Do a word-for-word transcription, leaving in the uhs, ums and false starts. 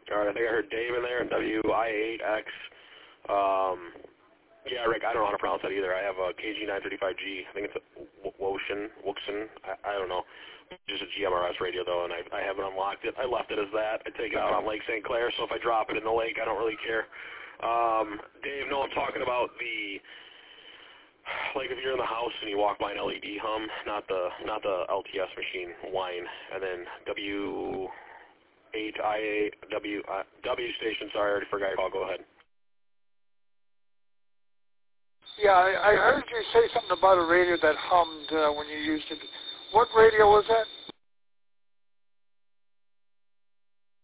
All right, I think I heard Dave in there, W I eight X. Um, yeah, Rick, I don't know how to pronounce that either. I have a K G nine thirty-five G. I think it's a Woshin, Woxin. I, I don't know. It's just a G M R S radio, though, and I, I haven't unlocked it. I left it as that. I take it out on Lake Saint Clair, so if I drop it in the lake, I don't really care. Um, Dave, no, I'm talking about the, like if you're in the house and you walk by an L E D hum, not the not the L T S machine whine, and then W eight I A W uh, W station. Sorry, I already forgot. I'll go ahead. Yeah, I, I heard you say something about a radio that hummed uh, when you used it. What radio was that?